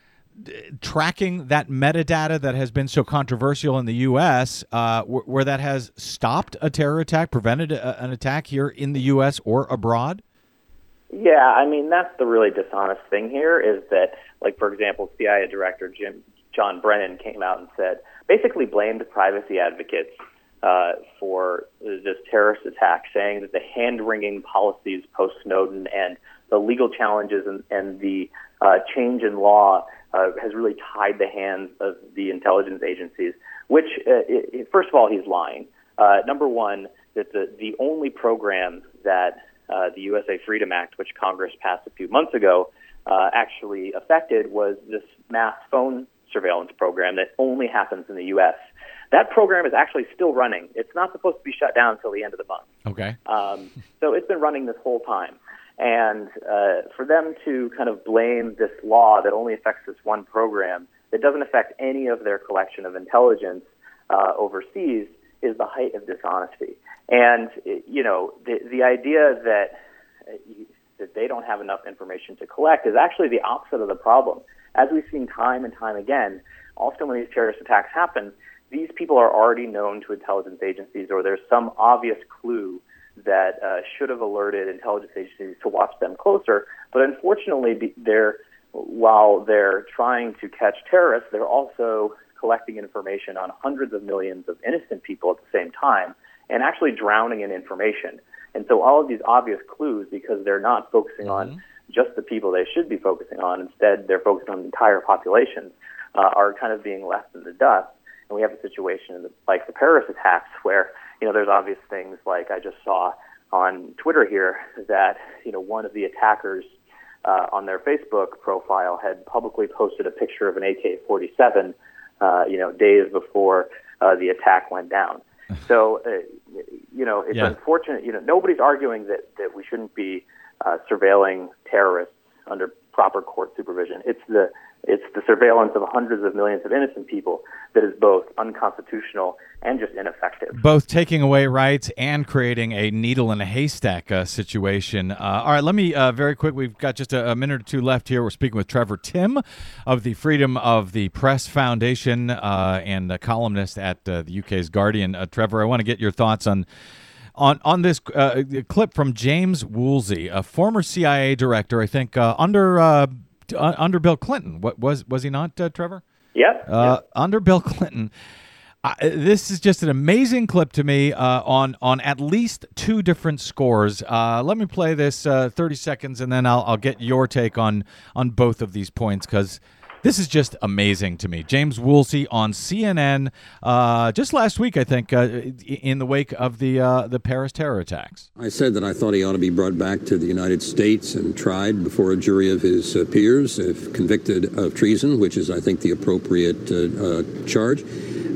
S2: tracking that metadata that has been so controversial in the U S, uh, wh- where that has stopped a terror attack, prevented a, an attack here in the U S or abroad?
S6: Yeah, I mean, that's the really dishonest thing here is that, like, for example, C I A Director Jim John Brennan came out and said, basically blamed privacy advocates uh, for this terrorist attack, saying that the hand-wringing policies post-Snowden and the legal challenges and, and the uh, change in law Uh, has really tied the hands of the intelligence agencies, which, uh, it, first of all, he's lying. Uh, number one, that the, the only program that uh, the U S A Freedom Act, which Congress passed a few months ago, uh, actually affected was this mass phone surveillance program that only happens in the U S. That program is actually still running. It's not supposed to be shut down until the end of the month.
S2: Okay.
S6: Um, so it's been running this whole time. And uh, for them to kind of blame this law that only affects this one program that doesn't affect any of their collection of intelligence uh, overseas is the height of dishonesty. And, you know, the, the idea that, uh, that they don't have enough information to collect is actually the opposite of the problem. As we've seen time and time again, often when these terrorist attacks happen, these people are already known to intelligence agencies, or there's some obvious clue that uh, should have alerted intelligence agencies to watch them closer. But unfortunately, they're, while they're trying to catch terrorists, they're also collecting information on hundreds of millions of innocent people at the same time and actually drowning in information. And so all of these obvious clues, because they're not focusing mm-hmm. on just the people they should be focusing on, instead they're focusing on entire populations, uh, are kind of being left in the dust. And we have a situation in the, like the Paris attacks where, you know, there's obvious things like I just saw on Twitter here that, you know, one of the attackers uh, on their Facebook profile had publicly posted a picture of an A K forty-seven, uh, you know, days before uh, the attack went down. So, uh, you know, it's yeah. unfortunate. You know, nobody's arguing that, that we shouldn't be uh, surveilling terrorists under proper court supervision. It's the It's the surveillance of hundreds of millions of innocent people that is both unconstitutional and just ineffective.
S2: Both taking away rights and creating a needle in a haystack uh, situation. Uh, all right, let me uh, very quick. We've got just a, a minute or two left here. We're speaking with Trevor Timm of the Freedom of the Press Foundation uh, and a columnist at uh, the U K's Guardian. Uh, Trevor, I want to get your thoughts on on on this uh, clip from James Woolsey, a former C I A director, I think, uh, under. Uh, Uh, under Bill Clinton. What was was he not, uh, Trevor?
S6: Yep.
S2: Uh, yep. Under Bill Clinton. Uh, this is just an amazing clip to me uh, on on at least two different scores. Uh, let me play this uh, thirty seconds, and then I'll I'll get your take on on both of these points, because this is just amazing to me. James Woolsey on C N N uh, just last week, I think, uh, in the wake of the uh, the Paris terror attacks.
S7: I said that I thought he ought to be brought back to the United States and tried before a jury of his uh, peers if convicted of treason, which is, I think, the appropriate uh, uh, charge.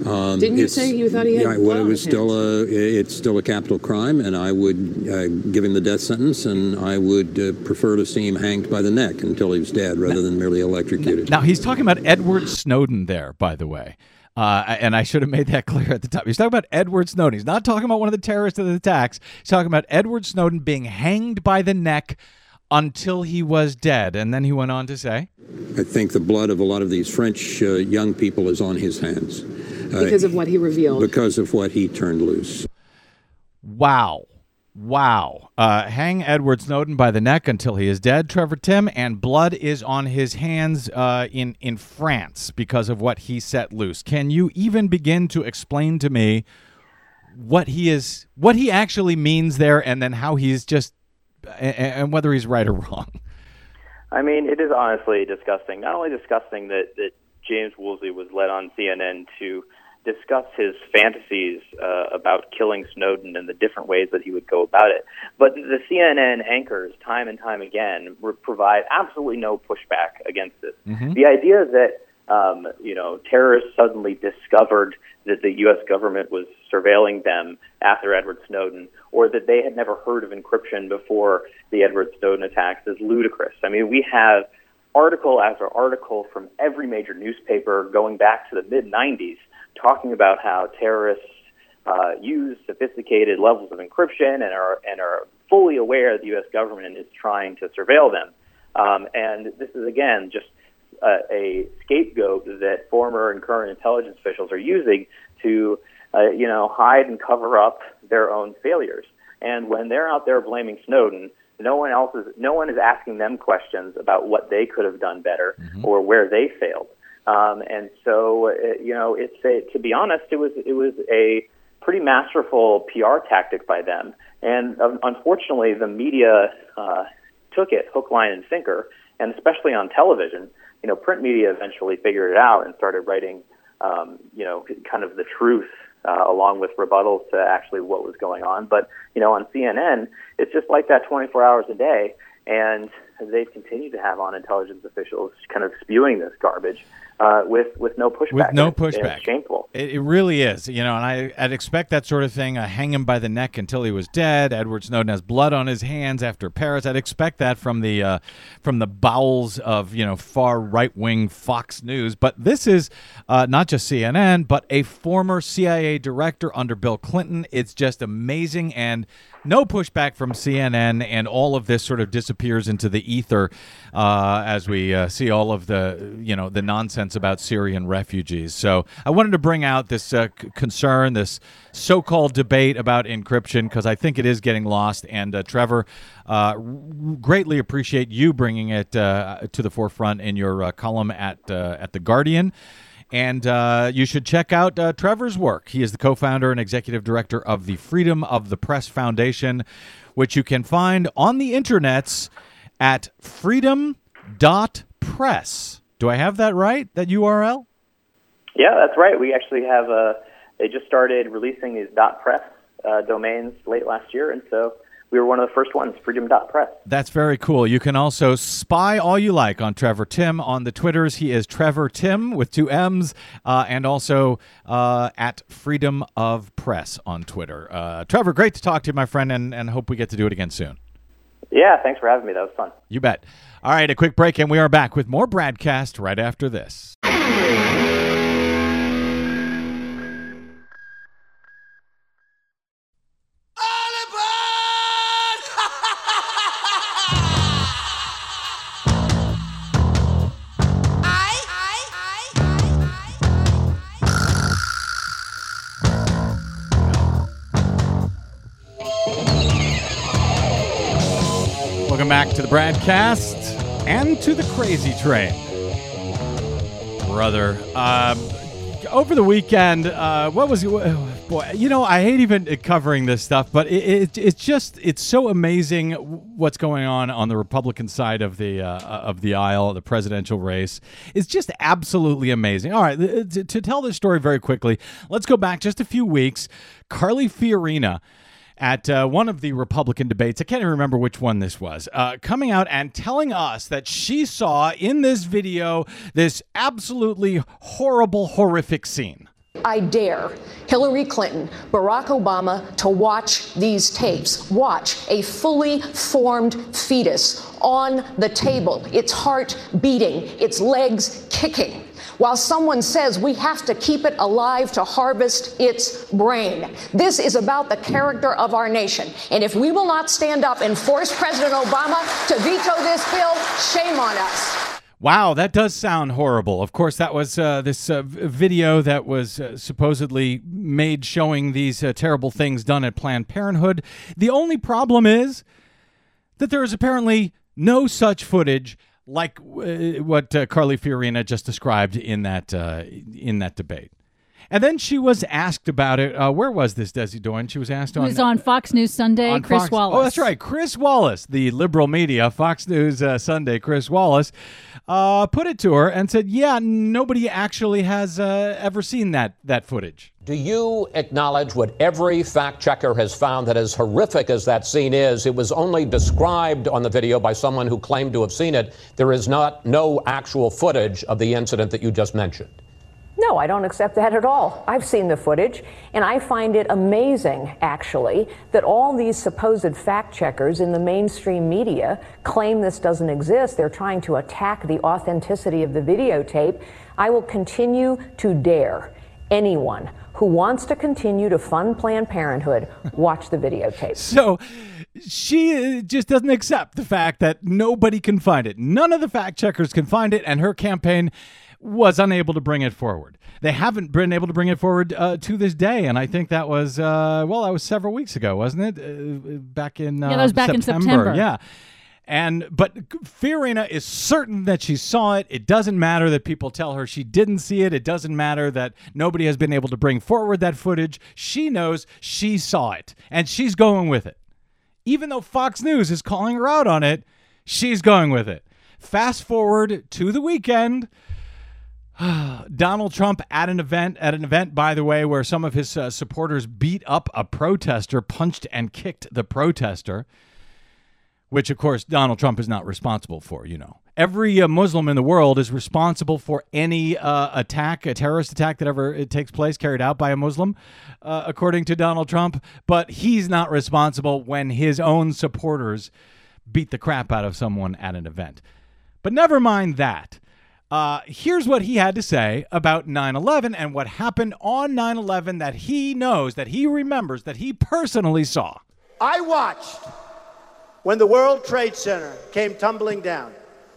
S7: Um,
S8: Didn't you
S7: it's-
S8: say you thought he had
S7: Yeah,
S8: blood
S7: well, it
S8: on
S7: was
S8: his
S7: still a, it's still a capital crime, and I would uh, give him the death sentence, and I would uh, prefer to see him hanged by the neck until he was dead, rather than merely electrocuted.
S2: Now, he's talking about Edward Snowden there, by the way. Uh, and I should have made that clear at the top. He's talking about Edward Snowden. He's not talking about one of the terrorists of the attacks. He's talking about Edward Snowden being hanged by the neck until he was dead. And then he went on to say,
S7: I think the blood of a lot of these French uh, young people is on his hands. Uh,
S8: Because of what he revealed.
S7: Because of what he turned loose.
S2: wow. Wow. Uh, hang Edward Snowden by the neck until he is dead, Trevor Tim, and blood is on his hands uh, in, in France because of what he set loose. Can you even begin to explain to me what he is, what he actually means there, and then how he's just, and, and whether he's right or wrong?
S6: I mean, it is honestly disgusting. Not only disgusting that, that James Woolsey was led on C N N to discuss his fantasies uh, about killing Snowden and the different ways that he would go about it, but the C N N anchors, time and time again, re- provide absolutely no pushback against this.
S2: Mm-hmm.
S6: The idea that um, you know terrorists suddenly discovered that the U S government was surveilling them after Edward Snowden, or that they had never heard of encryption before the Edward Snowden attacks, is ludicrous. I mean, we have article after article from every major newspaper going back to the mid nineties talking about how terrorists uh, use sophisticated levels of encryption and are and are fully aware the U S government is trying to surveil them. Um, and this is, again, just uh, a scapegoat that former and current intelligence officials are using to, uh, you know, hide and cover up their own failures. And when they're out there blaming Snowden, no one else is no one is asking them questions about what they could have done better mm-hmm. or where they failed. Um, and so, uh, you know, it's a, to be honest, it was it was a pretty masterful P R tactic by them. And um, unfortunately, the media uh, took it hook, line, and sinker. And especially on television, you know, print media eventually figured it out and started writing, um, you know, kind of the truth uh, along with rebuttals to actually what was going on. But, you know, on C N N, it's just like that twenty-four hours a day. And they've continued to have on intelligence officials kind of spewing this garbage uh, with with no pushback.
S2: With no
S6: It's-
S2: pushback.
S6: It's shameful.
S2: It, it really is, you know, and I, I'd expect that sort of thing, uh, hang him by the neck until he was dead. Edward Snowden has blood on his hands after Paris. I'd expect that from the uh, from the bowels of, you know, far right-wing Fox News. But this is uh, not just C N N, but a former C I A director under Bill Clinton. It's just amazing, and no pushback from C N N, and all of this sort of disappears into the ether uh, as we uh, see all of the, you know, the nonsense about Syrian refugees. So I wanted to bring out this uh, c- concern, this so-called debate about encryption, because I think it is getting lost. And uh, Trevor, uh, r- greatly appreciate you bringing it uh, to the forefront in your uh, column at uh, at The Guardian. And uh, you should check out uh, Trevor's work. He is the co-founder and executive director of the Freedom of the Press Foundation, which you can find on the internets at freedom dot press. Do I have that right, that U R L?
S6: Yeah, that's right. We actually have a, they just started releasing these .press uh, domains late last year, and so we were one of the first ones, freedom dot press.
S2: That's very cool. You can also spy all you like on Trevor Tim on the Twitters. He is Trevor Tim with two M's, uh, and also uh, at Freedom of Press on Twitter. Uh, Trevor, great to talk to you, my friend, and, and hope we get to do it again soon.
S6: Yeah, thanks for having me. That was fun.
S2: You bet. All right, a quick break, and we are back with more Bradcast right after this. Welcome back to the Bradcast and to the Crazy Train. Brother, um, over the weekend, uh, what was it? Boy, you know, I hate even covering this stuff, but it, it, it's just, it's so amazing what's going on on the Republican side of the uh, of the aisle, the presidential race. It's just absolutely amazing. All right, to, to tell this story very quickly, let's go back just a few weeks. Carly Fiorina, at uh, one of the Republican debates, I can't even remember which one this was, uh, coming out and telling us that she saw in this video this absolutely horrible, horrific scene.
S8: I dare Hillary Clinton, Barack Obama to watch these tapes. Watch a fully formed fetus on the table, its heart beating, its legs kicking, while someone says we have to keep it alive to harvest its brain. This is about the character of our nation. And if we will not stand up and force President Obama to veto this bill, shame on us.
S2: Wow, that does sound horrible. Of course, that was uh, this uh, v- video that was uh, supposedly made showing these uh, terrible things done at Planned Parenthood. The only problem is that there is apparently no such footage like uh, what uh, Carly Fiorina just described in that uh, in that debate. And then she was asked about it. Uh, where was this, Desi Doyen? She was asked on...
S9: It was on Fox News Sunday,
S2: on
S9: Chris
S2: Fox,
S9: Wallace.
S2: Oh, that's right. Chris Wallace, the liberal media, Fox News uh, Sunday, Chris Wallace, uh, put it to her and said, yeah, nobody actually has uh, ever seen that that footage.
S10: Do you acknowledge what every fact checker has found, that as horrific as that scene is, it was only described on the video by someone who claimed to have seen it? There is not no actual footage of the incident that you just mentioned.
S8: No, I don't accept that at all. I've seen the footage, and I find it amazing, actually, that all these supposed fact checkers in the mainstream media claim this doesn't exist. They're trying to attack the authenticity of the videotape. I will continue to dare anyone who wants to continue to fund Planned Parenthood watch the videotape.
S2: So she just doesn't accept the fact that nobody can find it. None of the fact checkers can find it, and her campaign was unable to bring it forward. They haven't been able to bring it forward uh, to this day, and I think that was, uh, well, that was several weeks ago, wasn't it? Uh, back in uh,
S9: Yeah, that was back
S2: September.
S9: in September.
S2: Yeah. And but Fiorina is certain that she saw it. It doesn't matter that people tell her she didn't see it. It doesn't matter that nobody has been able to bring forward that footage. She knows she saw it, and she's going with it. Even though Fox News is calling her out on it, she's going with it. Fast forward to the weekend. Donald Trump at an event, at an event, by the way, where some of his uh, supporters beat up a protester, punched and kicked the protester, which, of course, Donald Trump is not responsible for, you know. Every uh, Muslim in the world is responsible for any uh, attack, a terrorist attack that ever it takes place, carried out by a Muslim, uh, according to Donald Trump. But he's not responsible when his own supporters beat the crap out of someone at an event. But never mind that. Uh, here's what he had to say about nine eleven and what happened on nine eleven that he knows, that he remembers, that he personally saw.
S11: I watched when the World Trade Center came tumbling down.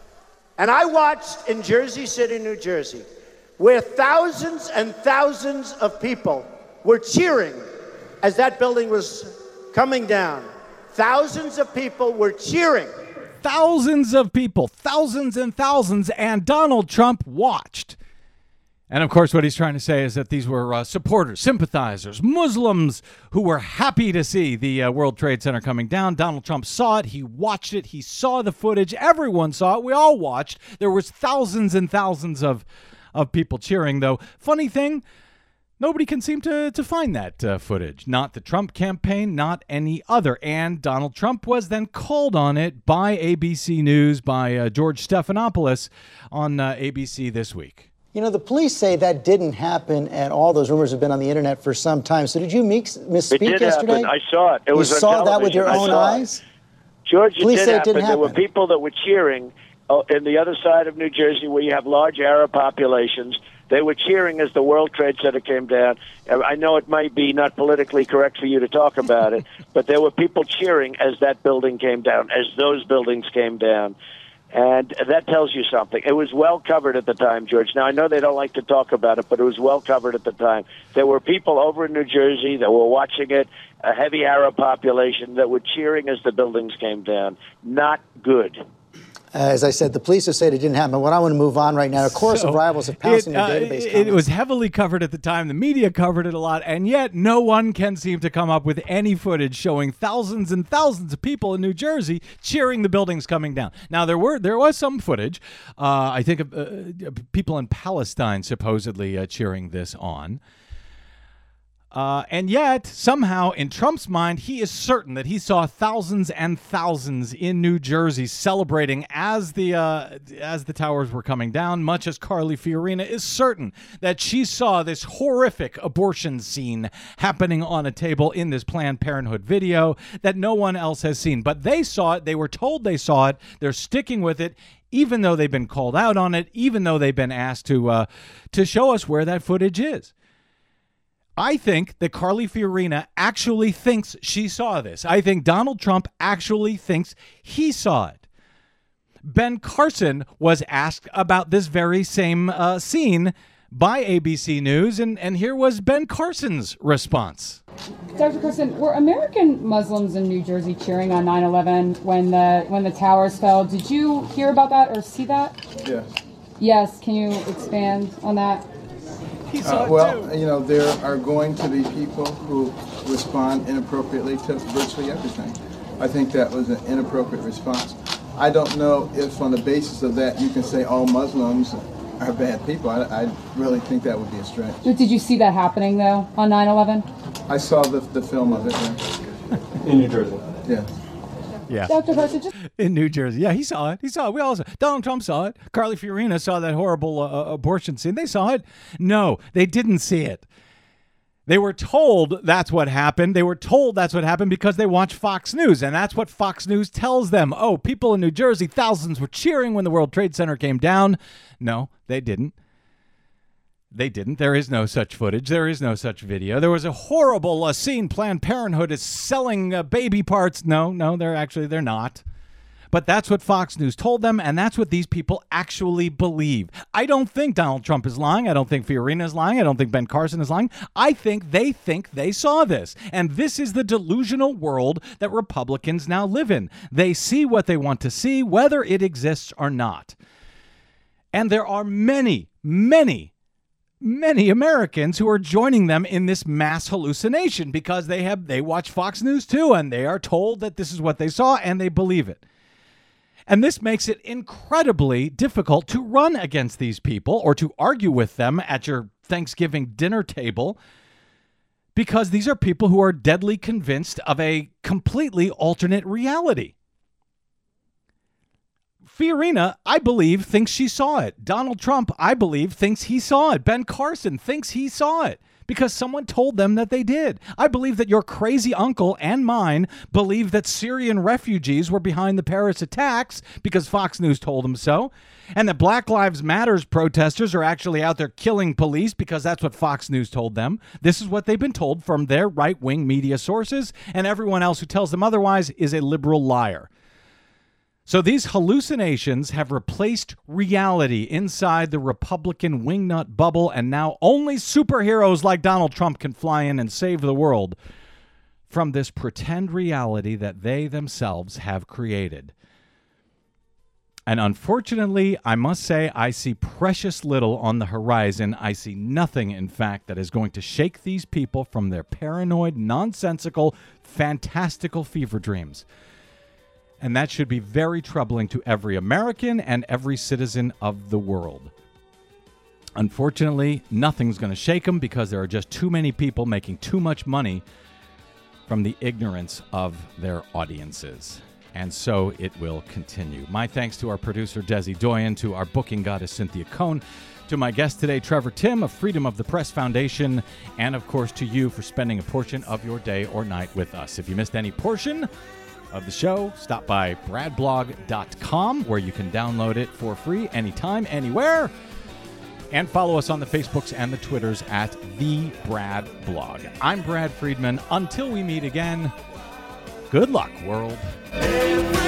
S11: And I watched in Jersey City, New Jersey, where thousands and thousands of people were cheering as that building was coming down. Thousands of people were cheering.
S2: Thousands of people, thousands and thousands, and Donald Trump watched. And of course, what he's trying to say is that these were uh, supporters, sympathizers, Muslims who were happy to see the uh, World Trade Center coming down. Donald Trump saw it. He watched it. He saw the footage. Everyone saw it. We all watched. There was thousands and thousands of, of people cheering, though. Funny thing, nobody can seem to, to find that uh, footage. Not the Trump campaign, not any other. And Donald Trump was then called on it by A B C News, by uh, George Stephanopoulos on uh, A B C this week.
S12: You know, the police say that didn't happen, and all those rumors have been on the internet for some time. So did you misspeak
S1: it did
S12: yesterday?
S1: Happen. I saw it. It
S12: you
S1: was on
S12: saw that with your
S1: television.
S12: own
S1: I saw
S12: eyes?
S1: It. George, it
S12: police
S1: did
S12: say it
S1: happen.
S12: didn't
S1: There were
S12: happen.
S1: people that were cheering uh, in the other side of New Jersey where you have large Arab populations. They were cheering as the World Trade Center came down. I know it might be not politically correct for you to talk about it, but there were people cheering as that building came down, as those buildings came down. And that tells you something. It was well covered at the time, George. Now, I know they don't like to talk about it, but it was well covered at the time. There were people over in New Jersey that were watching it, a heavy Arab population that were cheering as the buildings came down. Not good.
S12: As I said, the police have said it didn't happen. What I want to move on right now, a chorus
S2: So
S12: of rivals have pounced
S2: it,
S12: on your
S2: uh,
S12: database
S2: it,
S12: comments.
S2: it was heavily covered at the time. The media covered it a lot, and yet no one can seem to come up with any footage showing thousands and thousands of people in New Jersey cheering the buildings coming down. Now, there were there was some footage, uh, I think, of uh, people in Palestine supposedly uh, cheering this on. Uh, and yet, somehow, in Trump's mind, he is certain that he saw thousands and thousands in New Jersey celebrating as the uh, as the towers were coming down, much as Carly Fiorina is certain that she saw this horrific abortion scene happening on a table in this Planned Parenthood video that no one else has seen. But they saw it. They were told they saw it. They're sticking with it, even though they've been called out on it, even though they've been asked to uh, to show us where that footage is. I think that Carly Fiorina actually thinks she saw this. I think Donald Trump actually thinks he saw it. Ben Carson was asked about this very same uh, scene by A B C News, and, and here was Ben Carson's response.
S9: Doctor Carson, were American Muslims in New Jersey cheering on nine eleven when the when the towers fell? Did you hear about that or see that?
S13: Yes.
S9: Yes. Can you expand on that?
S13: Uh, well, you know, there are going to be people who respond inappropriately to virtually everything. I think that was an inappropriate response. I don't know if on the basis of that you can say all Muslims are bad people. I, I really think that would be a stretch.
S9: Did you see that happening, though, on nine eleven?
S13: I saw the, the film of it, yeah.
S14: In New Jersey?
S13: Yeah.
S2: Yeah.
S9: Doctor Carson, just
S2: in New Jersey. Yeah, he saw it. He saw it. We all saw it. Donald Trump saw it. Carly Fiorina saw that horrible uh, abortion scene. They saw it. No, they didn't see it. They were told that's what happened. They were told that's what happened because they watch Fox News, and that's what Fox News tells them. Oh, people in New Jersey, thousands were cheering when the World Trade Center came down. No, they didn't. They didn't. There is no such footage. There is no such video. There was a horrible uh, scene. Planned Parenthood is selling uh, baby parts. No, no, they're actually, they're not. But that's what Fox News told them, and that's what these people actually believe. I don't think Donald Trump is lying. I don't think Fiorina is lying. I don't think Ben Carson is lying. I think they think they saw this. And this is the delusional world that Republicans now live in. They see what they want to see, whether it exists or not. And there are many, many Many Americans who are joining them in this mass hallucination because they have they watch Fox News too, and they are told that this is what they saw and they believe it. And this makes it incredibly difficult to run against these people or to argue with them at your Thanksgiving dinner table because these are people who are deadly convinced of a completely alternate reality. Fiorina, I believe, thinks she saw it. Donald Trump, I believe, thinks he saw it. Ben Carson thinks he saw it because someone told them that they did. I believe that your crazy uncle and mine believe that Syrian refugees were behind the Paris attacks because Fox News told them so, and that Black Lives Matters protesters are actually out there killing police because that's what Fox News told them. This is what they've been told from their right-wing media sources, and everyone else who tells them otherwise is a liberal liar. So these hallucinations have replaced reality inside the Republican wingnut bubble, and now only superheroes like Donald Trump can fly in and save the world from this pretend reality that they themselves have created. And unfortunately, I must say, I see precious little on the horizon. I see nothing, in fact, that is going to shake these people from their paranoid, nonsensical, fantastical fever dreams. And that should be very troubling to every American and every citizen of the world. Unfortunately, nothing's going to shake them because there are just too many people making too much money from the ignorance of their audiences. And so it will continue. My thanks to our producer, Desi Doyen, to our booking goddess, Cynthia Cohn, to my guest today, Trevor Timm of Freedom of the Press Foundation, and of course to you for spending a portion of your day or night with us. If you missed any portion of the show, stop by brad blog dot com where you can download it for free anytime, anywhere. And follow us on the Facebooks and the Twitters at The Brad Blog. I'm Brad Friedman. Until we meet again, good luck, world.